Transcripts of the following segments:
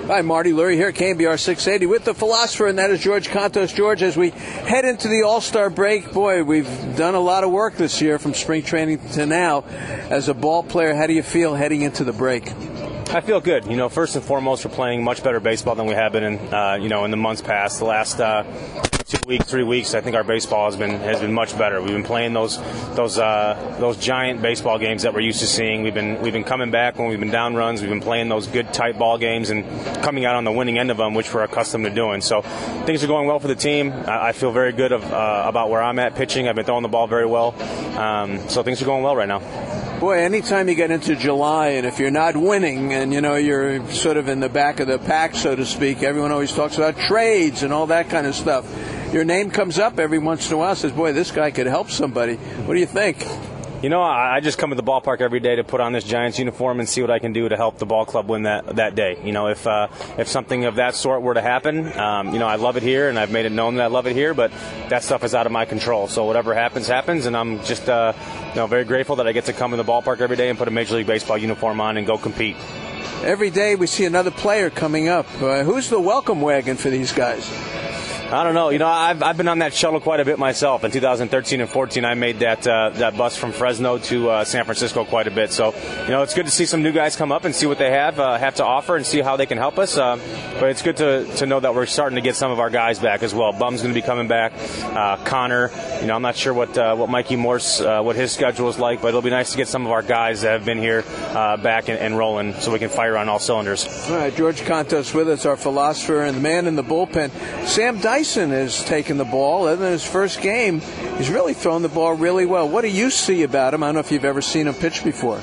Hi, Marty Lurie here at KNBR 680 with the philosopher, and that is George Contos. George, as we head into the All-Star break, boy, we've done a lot of work this year from spring training to now. As a ball player, how do you feel heading into the break? I feel good. First and foremost, we're playing much better baseball than we have been in the months past. The last 2 weeks, 3 weeks, I think our baseball has been much better. We've been playing those giant baseball games that we're used to seeing. We've been coming back when we've been down runs. We've been playing those good tight ball games and coming out on the winning end of them, which we're accustomed to doing. So things are going well for the team. I feel very good about where I'm at pitching. I've been throwing the ball very well. So things are going well right now. Boy, anytime you get into July, and if you're not winning and, you're sort of in the back of the pack, so to speak, everyone always talks about trades and all that kind of stuff. Your name comes up every once in a while, says, boy, this guy could help somebody. What do you think? I just come to the ballpark every day to put on this Giants uniform and see what I can do to help the ball club win that day. If something of that sort were to happen, I love it here, and I've made it known that I love it here, but that stuff is out of my control. So whatever happens, happens, and I'm just very grateful that I get to come to the ballpark every day and put a Major League Baseball uniform on and go compete. Every day we see another player coming up. Who's the welcome wagon for these guys? I don't know. I've been on that shuttle quite a bit myself. In 2013 and 14, I made that bus from Fresno to San Francisco quite a bit. So, it's good to see some new guys come up and see what they have to offer and see how they can help us. But it's good to know that we're starting to get some of our guys back as well. Bum's going to be coming back. Connor, I'm not sure what Mikey Morse, what his schedule is like, but it'll be nice to get some of our guys that have been here back and rolling so we can fire on all cylinders. All right, George Contos with us, our philosopher and the man in the bullpen. Sam Dyson has taken the ball. In his first game, he's really thrown the ball really well. What do you see about him? I don't know if you've ever seen him pitch before.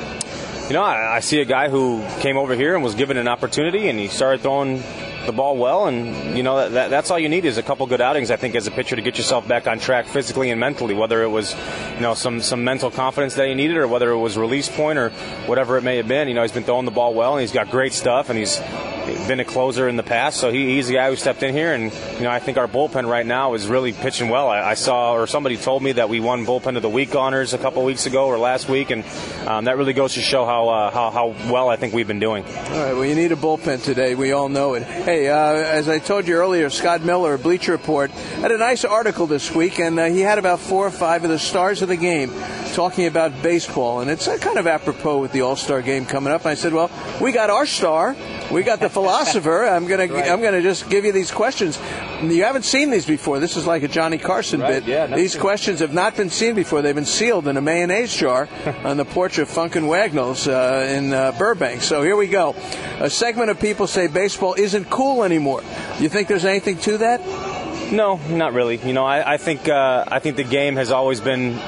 I see a guy who came over here and was given an opportunity, and he started throwing the ball well, and that's all you need is a couple good outings, I think, as a pitcher to get yourself back on track physically and mentally, whether it was some mental confidence that he needed or whether it was release point or whatever it may have been. He's been throwing the ball well, and he's got great stuff, and he's been a closer in the past, so he's the guy who stepped in here, and I think our bullpen right now is really pitching well. I saw, or somebody told me that we won Bullpen of the Week honors a couple weeks ago or last week, and that really goes to show how well I think we've been doing. All right, well, you need a bullpen today. We all know it. Hey, as I told you earlier, Scott Miller of Bleacher Report had a nice article this week, and he had about 4 or 5 of the stars of the game talking about baseball, and it's kind of apropos with the All-Star game coming up. I said, well, we got our star. We got the philosopher. I'm gonna just give you these questions. You haven't seen these before. This is like a Johnny Carson bit. Yeah, these questions have not been seen before. They've been sealed in a mayonnaise jar on the porch of Funkin' Wagnalls in Burbank. So here we go. A segment of people say baseball isn't cool anymore. You think there's anything to that? No, not really. I think the game has always been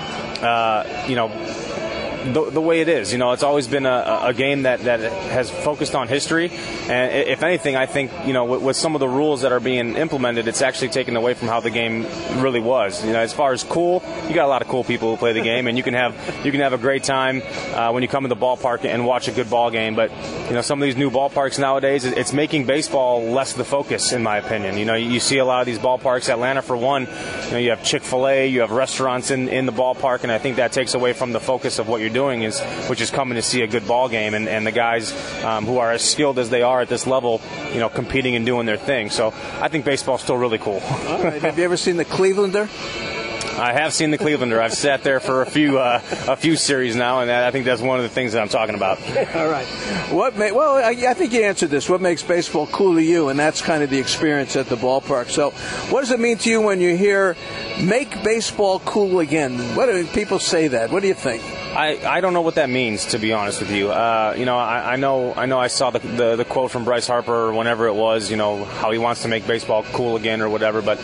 the way it is. It's always been a game that has focused on history, and if anything, I think with some of the rules that are being implemented, it's actually taken away from how the game really was. As far as cool, you got a lot of cool people who play the game, and you can have a great time when you come to the ballpark and watch a good ball game. But some of these new ballparks nowadays, it's making baseball less the focus, in my opinion. You see a lot of these ballparks. Atlanta, for one, you have Chick-fil-A, you have restaurants in the ballpark, and I think that takes away from the focus of what you're doing, which is coming to see a good ball game, and the guys who are as skilled as they are at this level, competing and doing their thing. So I think baseball's still really cool. All right. Have you ever seen the Clevelander? I have seen the Clevelander. I've sat there for a few series now, and I think that's one of the things that I'm talking about. All right. I think you answered this. What makes baseball cool to you? And that's kind of the experience at the ballpark. So what does it mean to you when you hear "make baseball cool again"? What do people say that? What do you think? I don't know what that means, to be honest with you. I know I saw the quote from Bryce Harper or whenever it was, how he wants to make baseball cool again or whatever. But,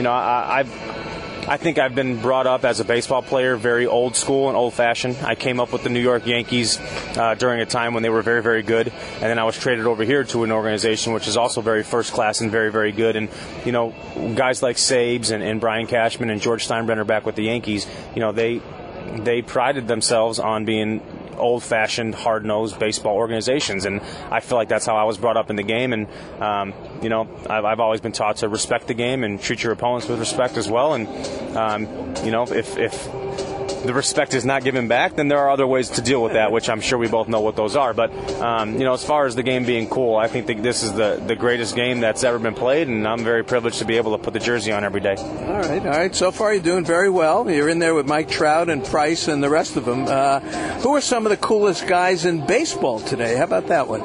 I think I've been brought up as a baseball player very old school and old-fashioned. I came up with the New York Yankees during a time when they were very, very good, and then I was traded over here to an organization which is also very first-class and very, very good. And, guys like Sabes and Brian Cashman and George Steinbrenner back with the Yankees, they prided themselves on being old-fashioned, hard-nosed baseball organizations, and I feel like that's how I was brought up in the game. And I've always been taught to respect the game and treat your opponents with respect as well. And if the respect is not given back, then there are other ways to deal with that, which I'm sure we both know what those are. But, as far as the game being cool, I think that this is the greatest game that's ever been played, and I'm very privileged to be able to put the jersey on every day. All right. So far you're doing very well. You're in there with Mike Trout and Price and the rest of them. Who are some of the coolest guys in baseball today? How about that one?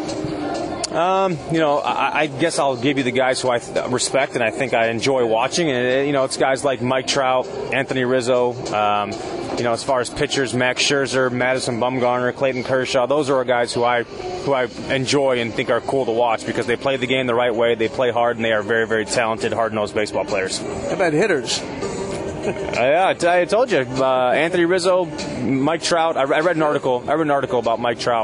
I guess I'll give you the guys who I respect and I think I enjoy watching. And, it's guys like Mike Trout, Anthony Rizzo, as far as pitchers, Max Scherzer, Madison Bumgarner, Clayton Kershaw. Those are guys who I enjoy and think are cool to watch because they play the game the right way, they play hard, and they are very, very talented, hard-nosed baseball players. How about hitters? I told you, Anthony Rizzo, Mike Trout. I read an article about Mike Trout.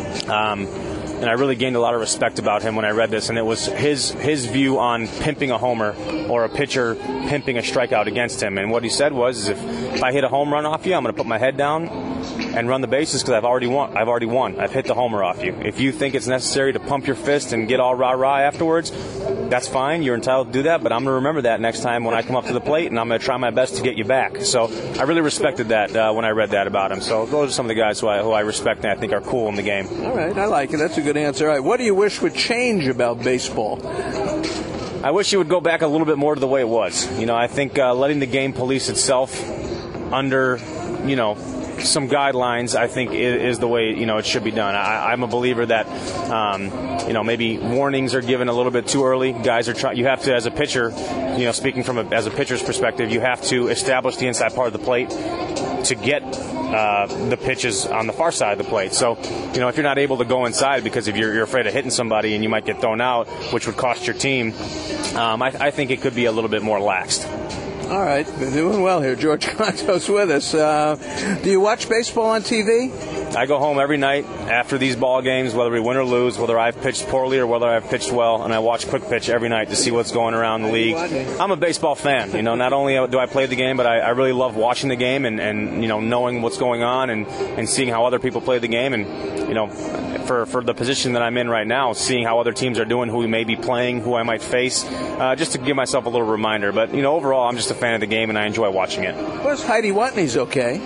And I really gained a lot of respect about him when I read this, and it was his view on pimping a homer or a pitcher pimping a strikeout against him. And what he said was, if I hit a home run off you, I'm going to put my head down and run the bases because I've already won. I've hit the homer off you. If you think it's necessary to pump your fist and get all rah-rah afterwards, that's fine. You're entitled to do that, but I'm going to remember that next time when I come up to the plate, and I'm going to try my best to get you back. So I really respected that when I read that about him. So those are some of the guys who I respect and I think are cool in the game. All right, I like it. That's a good answer. All right, what do you wish would change about baseball? I wish it would go back a little bit more to the way it was. I think letting the game police itself under, some guidelines, I think, is the way, it should be done. I'm a believer that, maybe warnings are given a little bit too early. Guys are trying. You have to, as a pitcher, speaking as a pitcher's perspective, you have to establish the inside part of the plate to get the pitches on the far side of the plate. So, if you're not able to go inside because if you're afraid of hitting somebody and you might get thrown out, which would cost your team, I think it could be a little bit more laxed. All right, we're doing well here. George Conto's with us. Do you watch baseball on TV? I go home every night after these ball games, whether we win or lose, whether I've pitched poorly or whether I've pitched well, and I watch Quick Pitch every night to see what's going around the league. I'm a baseball fan. Not only do I play the game, but I really love watching the game and knowing what's going on and seeing how other people play the game. And, for the position that I'm in right now, seeing how other teams are doing, who we may be playing, who I might face, just to give myself a little reminder. But, overall, I'm just a fan of the game, and I enjoy watching it. Well, Heidi Watney's okay.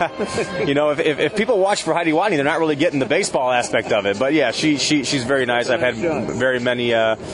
If people watch for Heidi Watney, they're not really getting the baseball aspect of it. But, yeah, she's very nice. I've had very many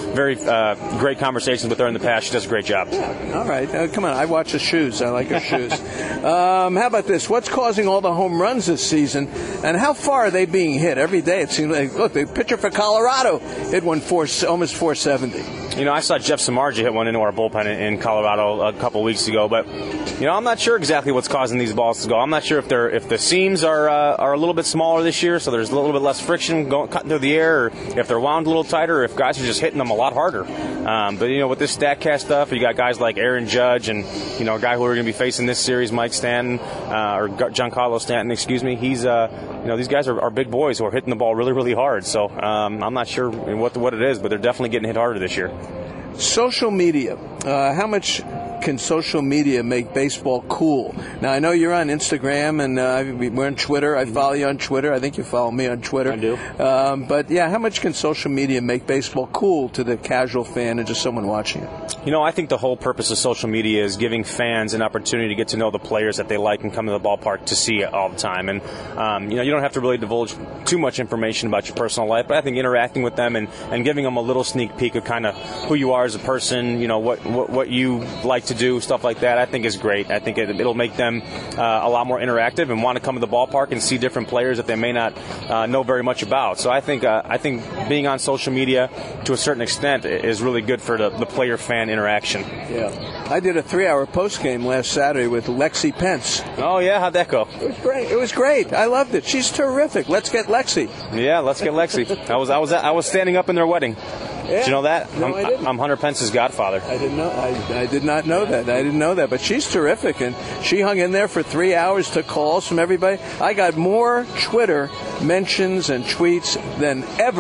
great conversations with her in the past. She does a great job. Yeah. All right. Come on. I watch her shoes. I like her shoes. How about this? What's causing all the home runs this season, and how far are they being hit? Every day it seems like, look, the pitcher for Colorado hit one almost 470. I saw Jeff Samardzija hit one into our bullpen in Colorado a couple weeks ago, but I'm not sure exactly what's causing these balls to go. I'm not sure if the seams are a little bit smaller this year, so there's a little bit less friction cutting through the air, or if they're wound a little tighter, or if guys are just hitting them a lot harder. But with this StatCast stuff, you got guys like Aaron Judge and a guy who we're going to be facing this series, Mike Stanton, or Giancarlo Stanton, excuse me. He's these guys are big boys who are hitting the ball really, really hard. So I'm not sure what it is, but they're definitely getting hit harder this year. Social media. How much can social media make baseball cool? Now, I know you're on Instagram, and we're on Twitter. I follow you on Twitter. I think you follow me on Twitter. I do. But, yeah, how much can social media make baseball cool to the casual fan and just someone watching it? I think the whole purpose of social media is giving fans an opportunity to get to know the players that they like and come to the ballpark to see all the time. And, you don't have to really divulge too much information about your personal life, but I think interacting with them and giving them a little sneak peek of kind of who you are as a person, what you like to do, stuff like that, I think is great. I think it'll make them a lot more interactive and want to come to the ballpark and see different players that they may not know very much about. So I think being on social media to a certain extent is really good for the player-fan interaction. Yeah. I did a 3-hour post-game last Saturday with Lexi Pence. Oh, yeah? How'd that go? It was great. I loved it. She's terrific. Let's get Lexi. Yeah, let's get Lexi. I was standing up in their wedding. Yeah. Did you know that? No, I didn't. I'm Hunter Pence's godfather. I didn't know. I did not know that. I didn't know that. But she's terrific, and she hung in there for 3 hours, took calls from everybody. I got more Twitter mentions and tweets than ever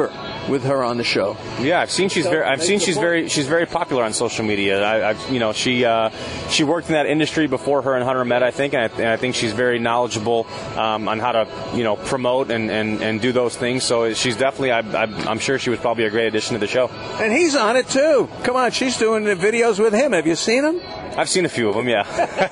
with her on the show. Yeah, I've seen she's very popular on social media. She worked in that industry before her and Hunter met, I think, and I think she's very knowledgeable on how to promote and do those things. So she's definitely, I'm sure she was probably a great addition to the show. And he's on it too. Come on, she's doing the videos with him. Have you seen him? I've seen a few of them, yeah.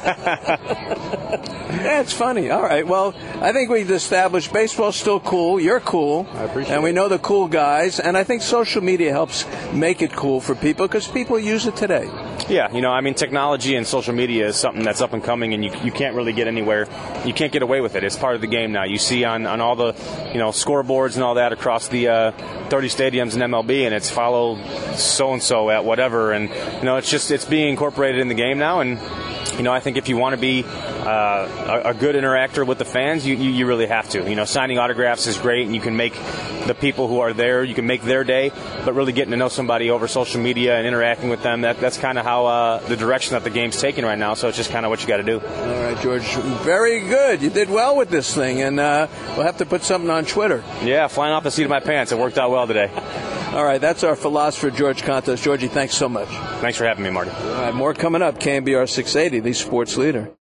That's funny. All right. Well, I think we've established baseball's still cool. You're cool. I appreciate it. And we know the cool guys. And I think social media helps make it cool for people because people use it today. Yeah, technology and social media is something that's up and coming, and you can't really get anywhere. You can't get away with it. It's part of the game now. You see on all the, scoreboards and all that across the 30 stadiums in MLB, and it's follow so-and-so at whatever. And, it's being incorporated in the game now. And, I think if you want to be a good interactor with the fans, you really have to. Signing autographs is great, and you can make the people who are there, you can make their day, but really getting to know somebody over social media and interacting with them, that's kind of how the direction that the game's taking right now, so it's just kind of what you got to do. All right, George, very good. You did well with this thing, and we'll have to put something on Twitter. Yeah, flying off the seat of my pants. It worked out well today. All right, that's our philosopher, George Contos. Georgie, thanks so much. Thanks for having me, Marty. All right, more coming up. KNBR 680, the sports leader.